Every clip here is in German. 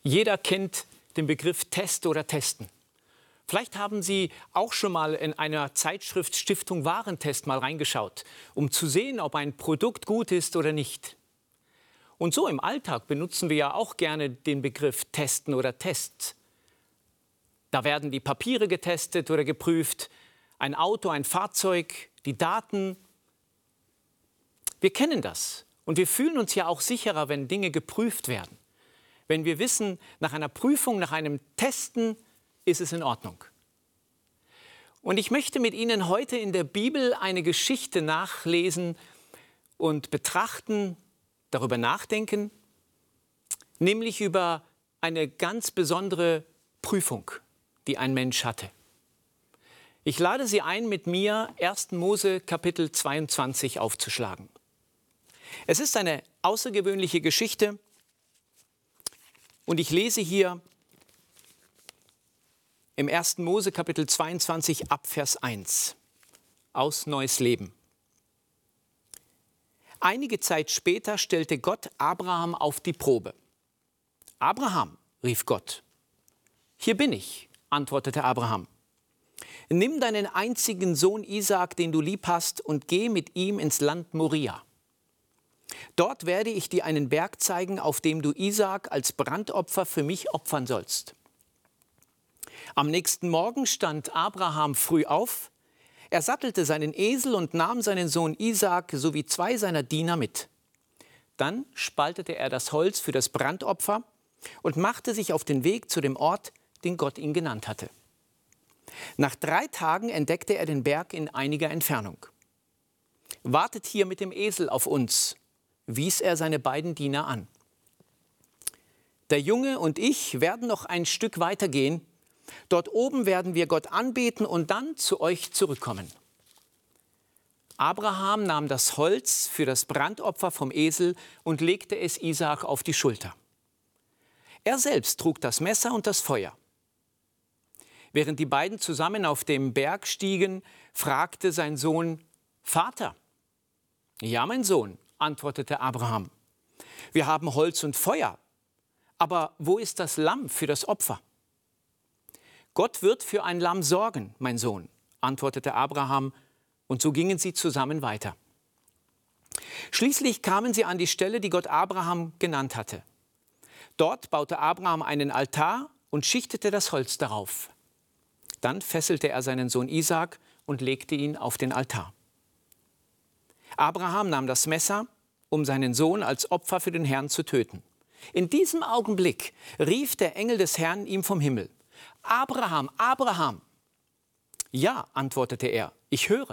Jeder kennt den Begriff Test oder Testen. Vielleicht haben Sie auch schon mal in einer Zeitschrift Stiftung Warentest mal reingeschaut, um zu sehen, ob ein Produkt gut ist oder nicht. Und so im Alltag benutzen wir ja auch gerne den Begriff Testen oder Tests. Da werden die Papiere getestet oder geprüft, ein Auto, ein Fahrzeug, die Daten. Wir kennen das und wir fühlen uns ja auch sicherer, wenn Dinge geprüft werden. Wenn wir wissen, nach einer Prüfung, nach einem Testen ist es in Ordnung. Und ich möchte mit Ihnen heute in der Bibel eine Geschichte nachlesen und betrachten, darüber nachdenken, nämlich über eine ganz besondere Prüfung, die ein Mensch hatte. Ich lade Sie ein, mit mir 1. Mose Kapitel 22 aufzuschlagen. Es ist eine außergewöhnliche Geschichte und ich lese hier im 1. Mose Kapitel 22 ab Vers 1 aus Neues Leben. Einige Zeit später stellte Gott Abraham auf die Probe. Abraham, rief Gott. Hier bin ich, antwortete Abraham. Nimm deinen einzigen Sohn Isaak, den du lieb hast, und geh mit ihm ins Land Moria. Dort werde ich dir einen Berg zeigen, auf dem du Isaak als Brandopfer für mich opfern sollst. Am nächsten Morgen stand Abraham früh auf. Er sattelte seinen Esel und nahm seinen Sohn Isaak sowie 2 seiner Diener mit. Dann spaltete er das Holz für das Brandopfer und machte sich auf den Weg zu dem Ort, den Gott ihn genannt hatte. Nach 3 Tagen entdeckte er den Berg in einiger Entfernung. Wartet hier mit dem Esel auf uns, wies er seine beiden Diener an. Der Junge und ich werden noch ein Stück weitergehen. Dort oben werden wir Gott anbeten und dann zu euch zurückkommen. Abraham nahm das Holz für das Brandopfer vom Esel und legte es Isaak auf die Schulter. Er selbst trug das Messer und das Feuer. Während die beiden zusammen auf dem Berg stiegen, fragte sein Sohn: Vater? Ja, mein Sohn, antwortete Abraham. Wir haben Holz und Feuer, aber wo ist das Lamm für das Opfer? Gott wird für ein Lamm sorgen, mein Sohn, antwortete Abraham, und so gingen sie zusammen weiter. Schließlich kamen sie an die Stelle, die Gott Abraham genannt hatte. Dort baute Abraham einen Altar und schichtete das Holz darauf. Dann fesselte er seinen Sohn Isaak und legte ihn auf den Altar. Abraham nahm das Messer, um seinen Sohn als Opfer für den Herrn zu töten. In diesem Augenblick rief der Engel des Herrn ihm vom Himmel: Abraham, Abraham! Ja, antwortete er, ich höre.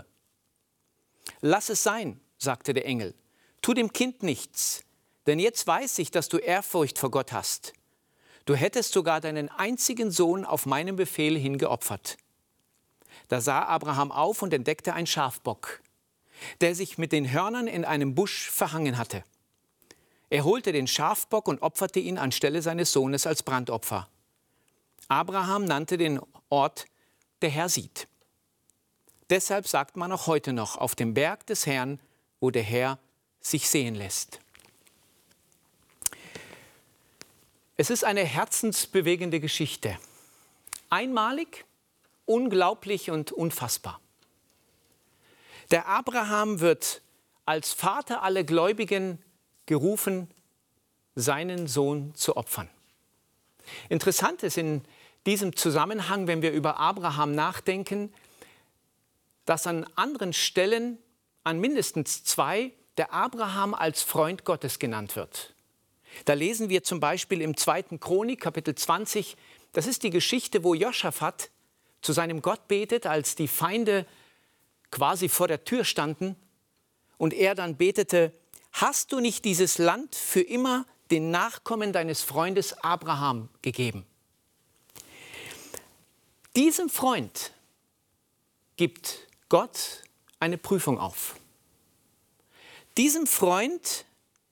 Lass es sein, sagte der Engel. Tu dem Kind nichts, denn jetzt weiß ich, dass du Ehrfurcht vor Gott hast. Du hättest sogar deinen einzigen Sohn auf meinen Befehl hin geopfert. Da sah Abraham auf und entdeckte einen Schafbock, der sich mit den Hörnern in einem Busch verhangen hatte. Er holte den Schafbock und opferte ihn anstelle seines Sohnes als Brandopfer. Abraham nannte den Ort Der Herr sieht. Deshalb sagt man auch heute noch: Auf dem Berg des Herrn, wo der Herr sich sehen lässt. Es ist eine herzensbewegende Geschichte. Einmalig, unglaublich und unfassbar. Der Abraham wird als Vater aller Gläubigen gerufen, seinen Sohn zu opfern. Interessant ist in diesem Zusammenhang, wenn wir über Abraham nachdenken, dass an anderen Stellen, an mindestens 2, der Abraham als Freund Gottes genannt wird. Da lesen wir zum Beispiel im 2. Chronik, Kapitel 20, das ist die Geschichte, wo Joschafat zu seinem Gott betet, als die Feinde quasi vor der Tür standen und er dann betete: Hast du nicht dieses Land für immer den Nachkommen deines Freundes Abraham gegeben? Diesem Freund gibt Gott eine Prüfung auf. Diesem Freund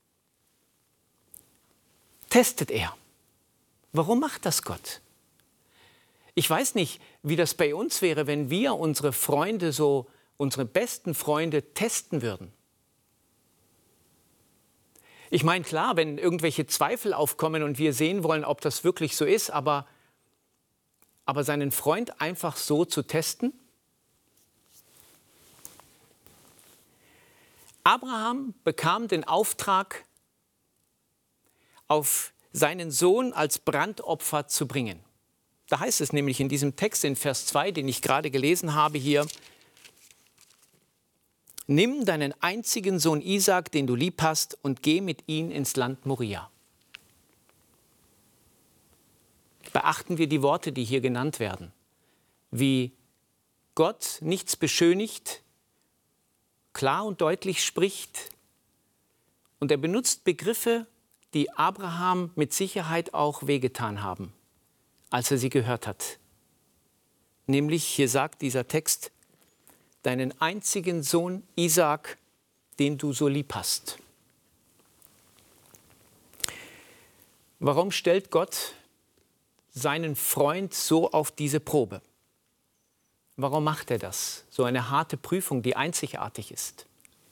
testet er. Warum macht das Gott? Ich weiß nicht, wie das bei uns wäre, wenn wir unsere Freunde, unsere besten Freunde testen würden. Ich meine, klar, wenn irgendwelche Zweifel aufkommen und wir sehen wollen, ob das wirklich so ist, aber seinen Freund einfach so zu testen? Abraham bekam den Auftrag, auf seinen Sohn als Brandopfer zu bringen. Da heißt es nämlich in diesem Text in Vers 2, den ich gerade gelesen habe hier: Nimm deinen einzigen Sohn Isaak, den du lieb hast, und geh mit ihm ins Land Moria. Beachten wir die Worte, die hier genannt werden. Wie Gott nichts beschönigt, klar und deutlich spricht. Und er benutzt Begriffe, die Abraham mit Sicherheit auch wehgetan haben, als er sie gehört hat. Nämlich, hier sagt dieser Text, deinen einzigen Sohn Isaak, den du so lieb hast. Warum stellt Gott seinen Freund so auf diese Probe? Warum macht er das? So eine harte Prüfung, die einzigartig ist.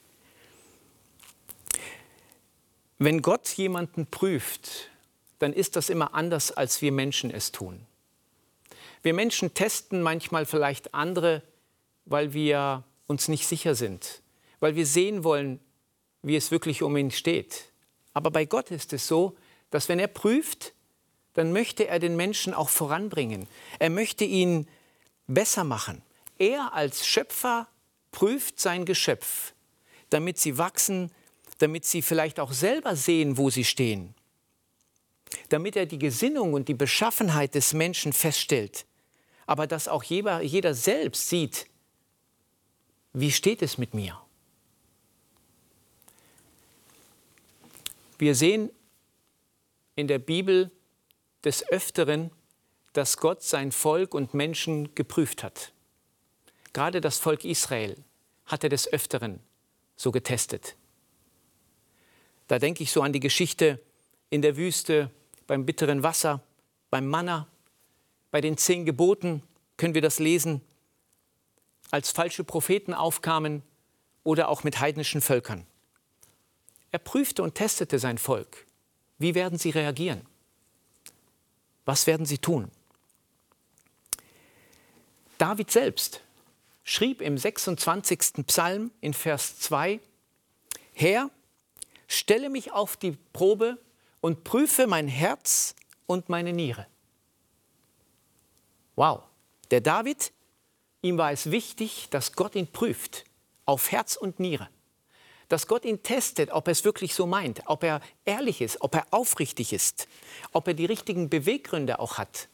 Wenn Gott jemanden prüft, dann ist das immer anders, als wir Menschen es tun. Wir Menschen testen manchmal vielleicht andere, weil wir uns nicht sicher sind, weil wir sehen wollen, wie es wirklich um ihn steht. Aber bei Gott ist es so, dass wenn er prüft, dann möchte er den Menschen auch voranbringen. Er möchte ihn besser machen. Er als Schöpfer prüft sein Geschöpf, damit sie wachsen, damit sie vielleicht auch selber sehen, wo sie stehen. Damit er die Gesinnung und die Beschaffenheit des Menschen feststellt. Aber dass auch jeder selbst sieht, wie steht es mit mir? Wir sehen in der Bibel des Öfteren, dass Gott sein Volk und Menschen geprüft hat. Gerade das Volk Israel hat er des Öfteren so getestet. Da denke ich so an die Geschichte in der Wüste, beim bitteren Wasser, beim Manna, bei den 10 Geboten können wir das lesen, als falsche Propheten aufkamen oder auch mit heidnischen Völkern. Er prüfte und testete sein Volk. Wie werden sie reagieren? Was werden sie tun? David selbst schrieb im 26. Psalm in Vers 2, Herr, stelle mich auf die Probe und prüfe mein Herz und meine Niere. Wow, der David, ihm war es wichtig, dass Gott ihn prüft auf Herz und Niere. Dass Gott ihn testet, ob er es wirklich so meint, ob er ehrlich ist, ob er aufrichtig ist, ob er die richtigen Beweggründe auch hat.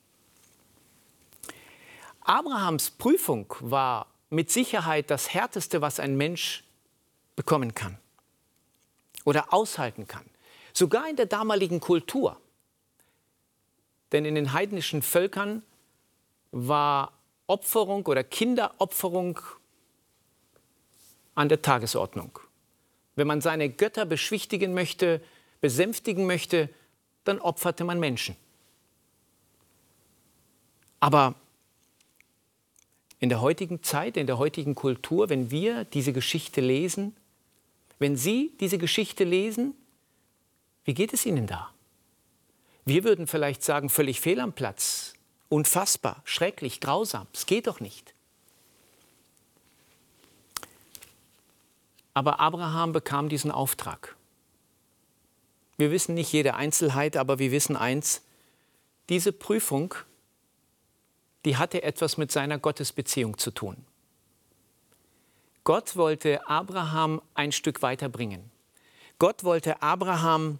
Abrahams Prüfung war mit Sicherheit das Härteste, was ein Mensch bekommen kann oder aushalten kann. Sogar in der damaligen Kultur. Denn in den heidnischen Völkern war Opferung oder Kinderopferung an der Tagesordnung. Wenn man seine Götter beschwichtigen möchte, besänftigen möchte, dann opferte man Menschen. Aber in der heutigen Zeit, in der heutigen Kultur, wenn wir diese Geschichte lesen, wenn Sie diese Geschichte lesen, wie geht es Ihnen da? Wir würden vielleicht sagen, völlig fehl am Platz, unfassbar, schrecklich, grausam, es geht doch nicht. Aber Abraham bekam diesen Auftrag. Wir wissen nicht jede Einzelheit, aber wir wissen eins, diese Prüfung, die hatte etwas mit seiner Gottesbeziehung zu tun. Gott wollte Abraham ein Stück weiterbringen. Gott wollte Abraham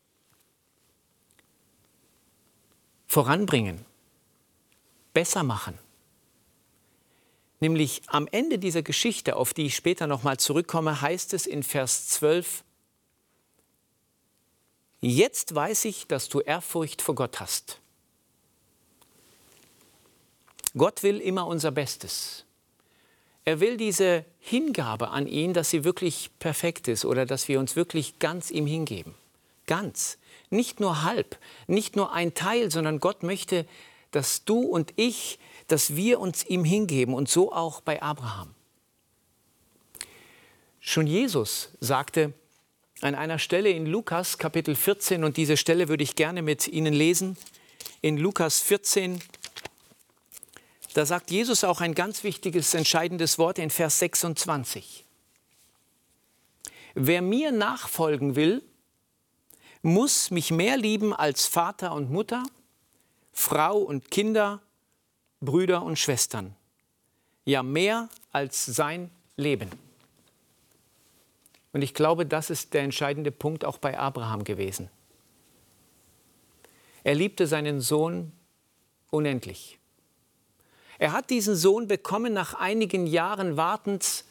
voranbringen, besser machen. Nämlich am Ende dieser Geschichte, auf die ich später nochmal zurückkomme, heißt es in Vers 12, jetzt weiß ich, dass du Ehrfurcht vor Gott hast. Gott will immer unser Bestes. Er will diese Hingabe an ihn, dass sie wirklich perfekt ist oder dass wir uns wirklich ganz ihm hingeben. Ganz. Nicht nur halb, nicht nur ein Teil, sondern Gott möchte, dass du und ich, dass wir uns ihm hingeben und so auch bei Abraham. Schon Jesus sagte an einer Stelle in Lukas Kapitel 14, und diese Stelle würde ich gerne mit Ihnen lesen. In Lukas 14, da sagt Jesus auch ein ganz wichtiges, entscheidendes Wort in Vers 26. Wer mir nachfolgen will, muss mich mehr lieben als Vater und Mutter, Frau und Kinder, Brüder und Schwestern. Ja, mehr als sein Leben. Und ich glaube, das ist der entscheidende Punkt auch bei Abraham gewesen. Er liebte seinen Sohn unendlich. Er hat diesen Sohn bekommen nach einigen Jahren Wartens.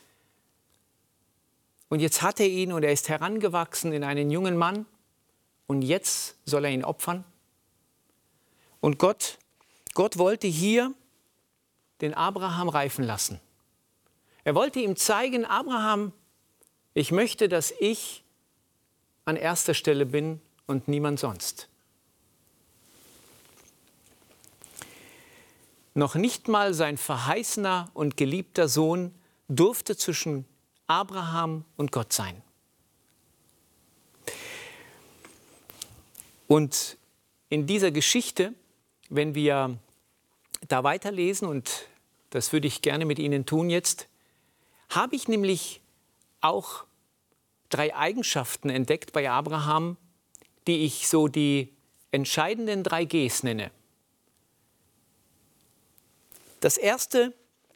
Und jetzt hat er ihn und er ist herangewachsen in einen jungen Mann. Und jetzt soll er ihn opfern. Und Gott wollte hier den Abraham reifen lassen. Er wollte ihm zeigen, Abraham, ich möchte, dass ich an erster Stelle bin und niemand sonst. Noch nicht mal sein verheißener und geliebter Sohn durfte zwischen Abraham und Gott sein. Und in dieser Geschichte, wenn wir da weiterlesen, und das würde ich gerne mit Ihnen tun jetzt, habe ich nämlich auch 3 Eigenschaften entdeckt bei Abraham, die ich so die entscheidenden 3 Gs nenne. Das erste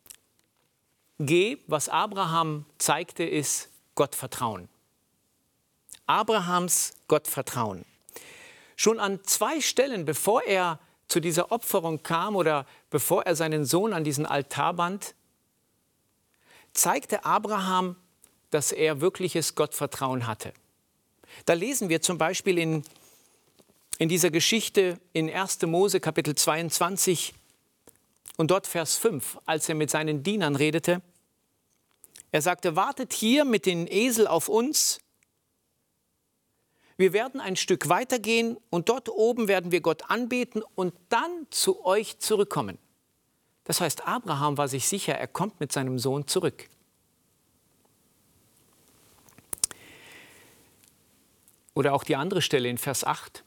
G, was Abraham zeigte, ist Gottvertrauen. Abrahams Gottvertrauen. Schon an 2 Stellen, bevor er zu dieser Opferung kam oder bevor er seinen Sohn an diesen Altar band, zeigte Abraham, dass er wirkliches Gottvertrauen hatte. Da lesen wir zum Beispiel in dieser Geschichte in 1. Mose Kapitel 22 und dort Vers 5, als er mit seinen Dienern redete. Er sagte, wartet hier mit den Esel auf uns. Wir werden ein Stück weitergehen und dort oben werden wir Gott anbeten und dann zu euch zurückkommen. Das heißt, Abraham war sich sicher, er kommt mit seinem Sohn zurück. Oder auch die andere Stelle in Vers 8.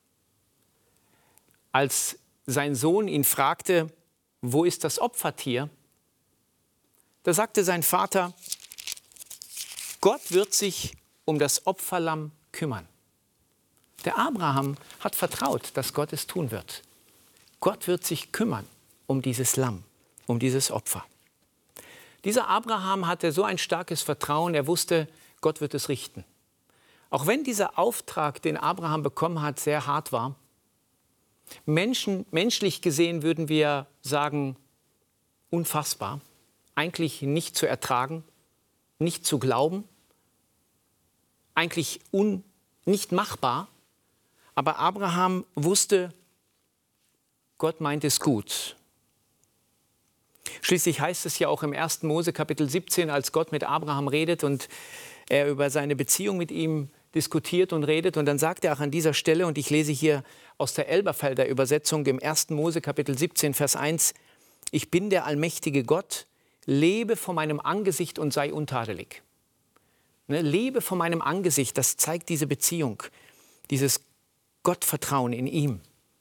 Als sein Sohn ihn fragte, wo ist das Opfertier? Da sagte sein Vater, Gott wird sich um das Opferlamm kümmern. Der Abraham hat vertraut, dass Gott es tun wird. Gott wird sich kümmern um dieses Lamm, um dieses Opfer. Dieser Abraham hatte so ein starkes Vertrauen, er wusste, Gott wird es richten. Auch wenn dieser Auftrag, den Abraham bekommen hat, sehr hart war, menschlich gesehen würden wir sagen, unfassbar, eigentlich nicht zu ertragen, nicht zu glauben, eigentlich nicht machbar. Aber Abraham wusste, Gott meint es gut. Schließlich heißt es ja auch im 1. Mose Kapitel 17, als Gott mit Abraham redet und er über seine Beziehung mit ihm diskutiert und redet. Und dann sagt er auch an dieser Stelle, und ich lese hier aus der Elberfelder Übersetzung im 1. Mose Kapitel 17, Vers 1, ich bin der allmächtige Gott, lebe vor meinem Angesicht und sei untadelig. Ne, lebe vor meinem Angesicht, das zeigt diese Beziehung, dieses Gottvertrauen in ihm.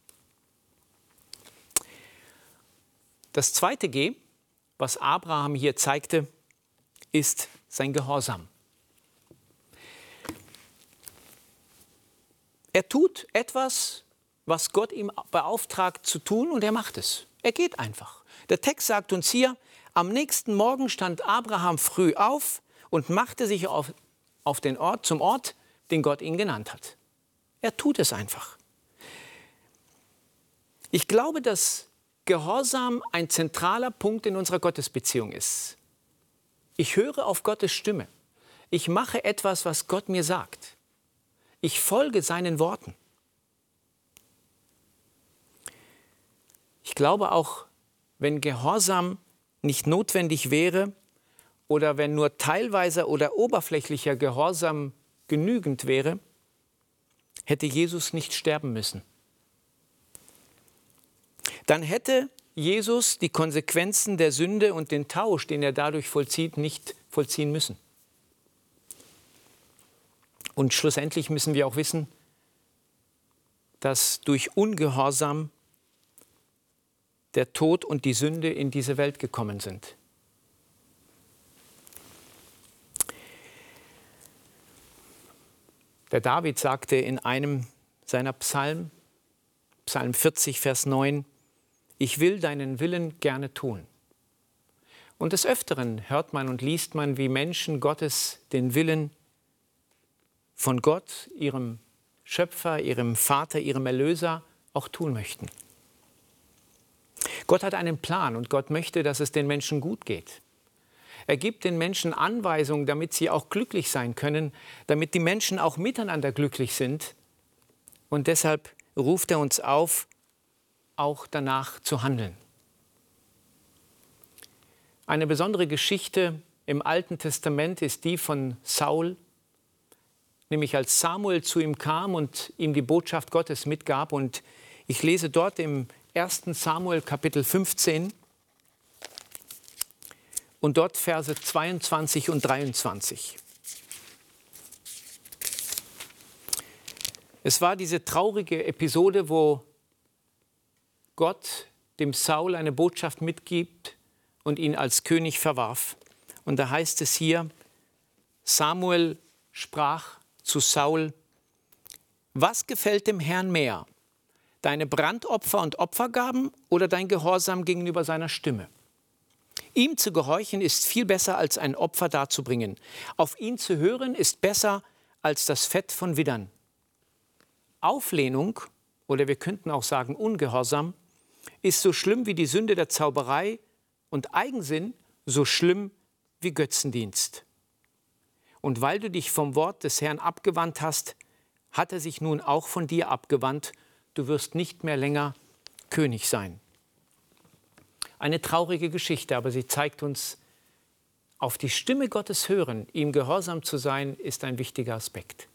Das zweite G, was Abraham hier zeigte, ist sein Gehorsam. Er tut etwas, was Gott ihm beauftragt zu tun, und er macht es. Er geht einfach. Der Text sagt uns hier, am nächsten Morgen stand Abraham früh auf und machte sich zum Ort, den Gott ihn genannt hat. Er tut es einfach. Ich glaube, dass Gehorsam ein zentraler Punkt in unserer Gottesbeziehung ist. Ich höre auf Gottes Stimme. Ich mache etwas, was Gott mir sagt. Ich folge seinen Worten. Ich glaube auch, wenn Gehorsam nicht notwendig wäre oder wenn nur teilweiser oder oberflächlicher Gehorsam genügend wäre, hätte Jesus nicht sterben müssen. Dann hätte Jesus die Konsequenzen der Sünde und den Tausch, den er dadurch vollzieht, nicht vollziehen müssen. Und schlussendlich müssen wir auch wissen, dass durch Ungehorsam der Tod und die Sünde in diese Welt gekommen sind. Der David sagte in einem seiner Psalmen, Psalm 40, Vers 9, ich will deinen Willen gerne tun. Und des Öfteren hört man und liest man, wie Menschen Gottes den Willen von Gott, ihrem Schöpfer, ihrem Vater, ihrem Erlöser auch tun möchten. Gott hat einen Plan und Gott möchte, dass es den Menschen gut geht. Er gibt den Menschen Anweisungen, damit sie auch glücklich sein können, damit die Menschen auch miteinander glücklich sind. Und deshalb ruft er uns auf, auch danach zu handeln. Eine besondere Geschichte im Alten Testament ist die von Saul, nämlich als Samuel zu ihm kam und ihm die Botschaft Gottes mitgab. Und ich lese dort im 1. Samuel Kapitel 15 und dort Verse 22 und 23. Es war diese traurige Episode, wo Gott dem Saul eine Botschaft mitgibt und ihn als König verwarf. Und da heißt es hier, Samuel sprach zu Saul, was gefällt dem Herrn mehr, deine Brandopfer und Opfergaben oder dein Gehorsam gegenüber seiner Stimme? Ihm zu gehorchen ist viel besser, als ein Opfer darzubringen. Auf ihn zu hören ist besser als das Fett von Widdern. Auflehnung, oder wir könnten auch sagen Ungehorsam, ist so schlimm wie die Sünde der Zauberei und Eigensinn so schlimm wie Götzendienst. Und weil du dich vom Wort des Herrn abgewandt hast, hat er sich nun auch von dir abgewandt. Du wirst nicht mehr länger König sein. Eine traurige Geschichte, aber sie zeigt uns, auf die Stimme Gottes hören, ihm gehorsam zu sein, ist ein wichtiger Aspekt.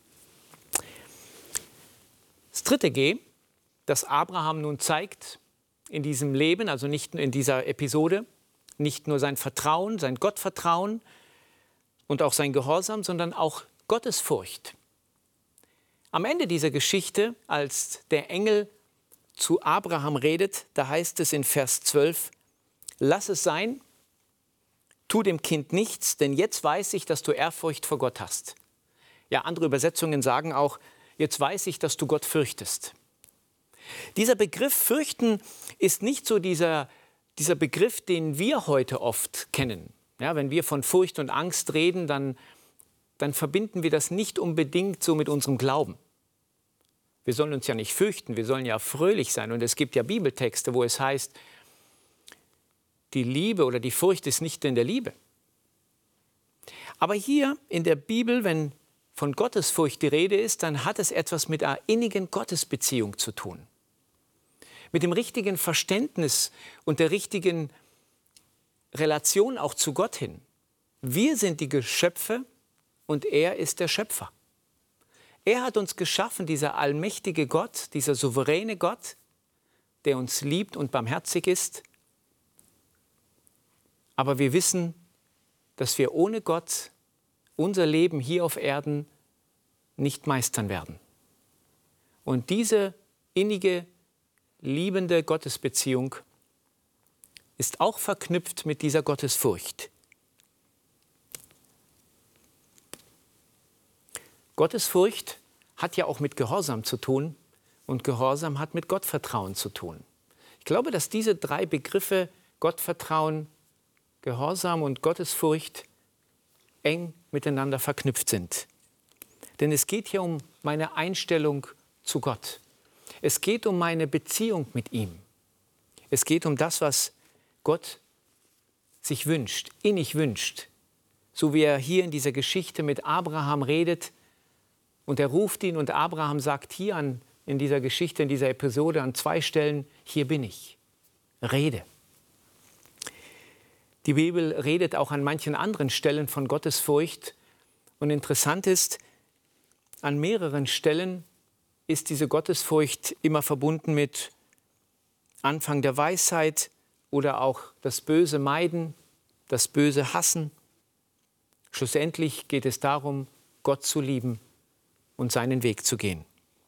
Das dritte G, das Abraham nun zeigt in diesem Leben, also nicht in dieser Episode, nicht nur sein Vertrauen, sein Gottvertrauen und auch sein Gehorsam, sondern auch Gottesfurcht. Am Ende dieser Geschichte, als der Engel zu Abraham redet, da heißt es in Vers 12, lass es sein, tu dem Kind nichts, denn jetzt weiß ich, dass du Ehrfurcht vor Gott hast. Ja, andere Übersetzungen sagen auch, jetzt weiß ich, dass du Gott fürchtest. Dieser Begriff fürchten ist nicht so dieser Begriff, den wir heute oft kennen. Ja, wenn wir von Furcht und Angst reden, dann verbinden wir das nicht unbedingt so mit unserem Glauben. Wir sollen uns ja nicht fürchten, wir sollen ja fröhlich sein. Und es gibt ja Bibeltexte, wo es heißt, die Liebe oder die Furcht ist nicht in der Liebe. Aber hier in der Bibel, wenn von Gottesfurcht die Rede ist, dann hat es etwas mit einer innigen Gottesbeziehung zu tun. Mit dem richtigen Verständnis und der richtigen Relation auch zu Gott hin. Wir sind die Geschöpfe und er ist der Schöpfer. Er hat uns geschaffen, dieser allmächtige Gott, dieser souveräne Gott, der uns liebt und barmherzig ist. Aber wir wissen, dass wir ohne Gott unser Leben hier auf Erden nicht meistern werden. Und diese innige, liebende Gottesbeziehung ist auch verknüpft mit dieser Gottesfurcht. Gottesfurcht hat ja auch mit Gehorsam zu tun und Gehorsam hat mit Gottvertrauen zu tun. Ich glaube, dass diese drei Begriffe Gottvertrauen, Gehorsam und Gottesfurcht eng miteinander verknüpft sind. Denn es geht hier um meine Einstellung zu Gott. Es geht um meine Beziehung mit ihm. Es geht um das, was Gott sich wünscht, innig wünscht. So wie er hier in dieser Geschichte mit Abraham redet und er ruft ihn und Abraham sagt hier in dieser Geschichte, in dieser Episode an 2 Stellen, hier bin ich, rede. Die Bibel redet auch an manchen anderen Stellen von Gottesfurcht. Und interessant ist, an mehreren Stellen ist diese Gottesfurcht immer verbunden mit Anfang der Weisheit oder auch das Böse meiden, das Böse hassen. Schlussendlich geht es darum, Gott zu lieben und seinen Weg zu gehen.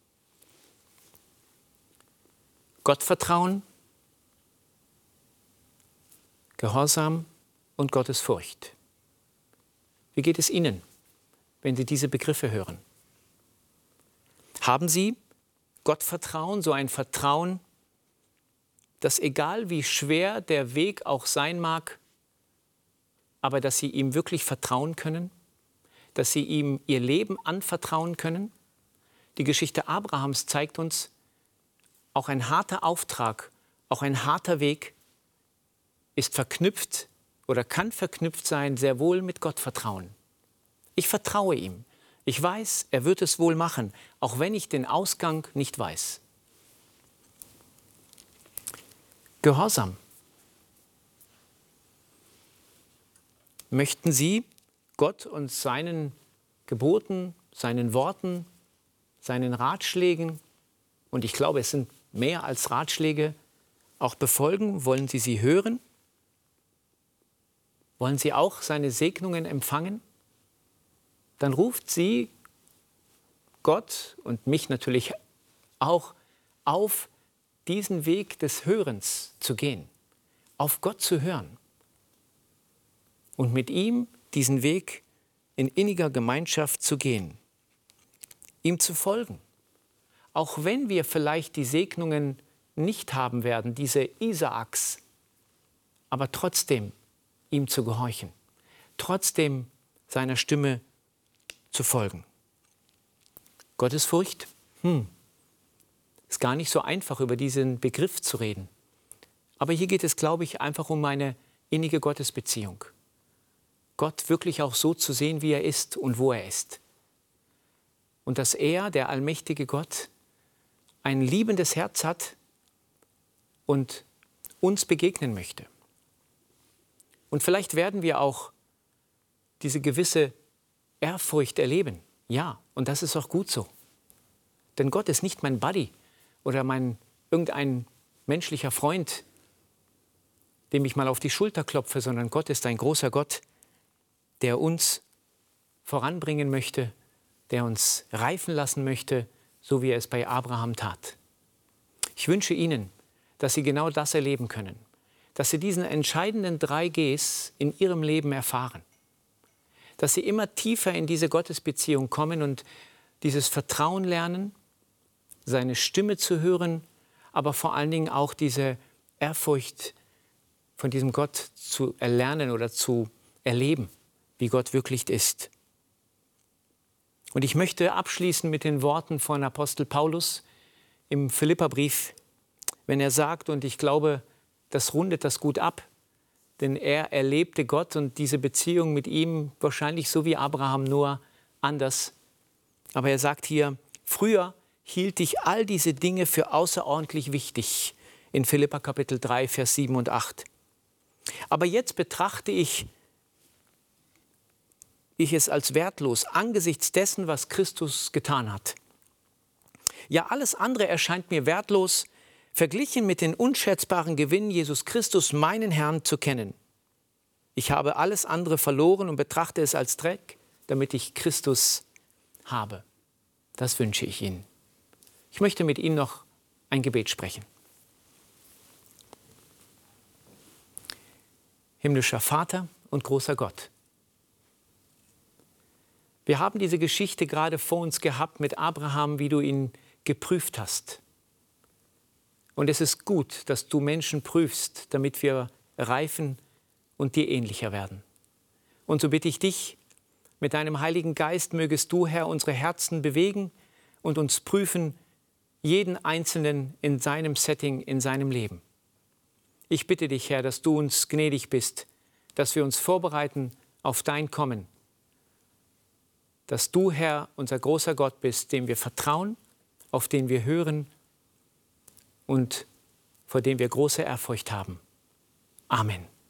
Gottvertrauen, Gehorsam und Gottesfurcht. Wie geht es Ihnen, wenn Sie diese Begriffe hören? Haben Sie Gottvertrauen, so ein Vertrauen, dass egal wie schwer der Weg auch sein mag, aber dass Sie ihm wirklich vertrauen können, dass Sie ihm Ihr Leben anvertrauen können? Die Geschichte Abrahams zeigt uns, auch ein harter Auftrag, auch ein harter Weg ist verknüpft oder kann verknüpft sein, sehr wohl mit Gottvertrauen. Ich vertraue ihm. Ich weiß, er wird es wohl machen, auch wenn ich den Ausgang nicht weiß. Gehorsam. Möchten Sie Gott und seinen Geboten, seinen Worten, seinen Ratschlägen, und ich glaube, es sind mehr als Ratschläge, auch befolgen? Wollen Sie sie hören? Wollen Sie auch seine Segnungen empfangen? Dann ruft Sie Gott und mich natürlich auch auf, diesen Weg des Hörens zu gehen, auf Gott zu hören und mit ihm diesen Weg in inniger Gemeinschaft zu gehen, ihm zu folgen. Auch wenn wir vielleicht die Segnungen nicht haben werden, diese Isaaks, aber trotzdem ihm zu gehorchen, trotzdem seiner Stimme zu folgen. Gottesfurcht? Ist gar nicht so einfach, über diesen Begriff zu reden. Aber hier geht es, glaube ich, einfach um eine innige Gottesbeziehung. Gott wirklich auch so zu sehen, wie er ist und wo er ist. Und dass er, der allmächtige Gott, ein liebendes Herz hat und uns begegnen möchte. Und vielleicht werden wir auch diese gewisse Ehrfurcht erleben. Ja, und das ist auch gut so. Denn Gott ist nicht mein Buddy oder irgendein menschlicher Freund, dem ich mal auf die Schulter klopfe, sondern Gott ist ein großer Gott, der uns voranbringen möchte, der uns reifen lassen möchte, so wie er es bei Abraham tat. Ich wünsche Ihnen, dass Sie genau das erleben können, dass Sie diesen entscheidenden 3 Gs in Ihrem Leben erfahren, dass Sie immer tiefer in diese Gottesbeziehung kommen und dieses Vertrauen lernen, seine Stimme zu hören, aber vor allen Dingen auch diese Ehrfurcht von diesem Gott zu erlernen oder zu erleben, wie Gott wirklich ist. Und ich möchte abschließen mit den Worten von Apostel Paulus im Philipperbrief, wenn er sagt, und ich glaube, das rundet das gut ab, denn er erlebte Gott und diese Beziehung mit ihm wahrscheinlich so wie Abraham, nur anders. Aber er sagt hier, früher hielt ich all diese Dinge für außerordentlich wichtig, in Philipper Kapitel 3, Vers 7 und 8. Aber jetzt betrachte ich es als wertlos angesichts dessen, was Christus getan hat. Ja, alles andere erscheint mir wertlos, verglichen mit den unschätzbaren Gewinn, Jesus Christus, meinen Herrn, zu kennen. Ich habe alles andere verloren und betrachte es als Dreck, damit ich Christus habe. Das wünsche ich Ihnen. Ich möchte mit Ihnen noch ein Gebet sprechen. Himmlischer Vater und großer Gott, wir haben diese Geschichte gerade vor uns gehabt mit Abraham, wie du ihn geprüft hast. Und es ist gut, dass du Menschen prüfst, damit wir reifen und dir ähnlicher werden. Und so bitte ich dich, mit deinem Heiligen Geist mögest du, Herr, unsere Herzen bewegen und uns prüfen, jeden Einzelnen in seinem Setting, in seinem Leben. Ich bitte dich, Herr, dass du uns gnädig bist, dass wir uns vorbereiten auf dein Kommen. Dass du, Herr, unser großer Gott bist, dem wir vertrauen, auf den wir hören und vor dem wir große Ehrfurcht haben. Amen.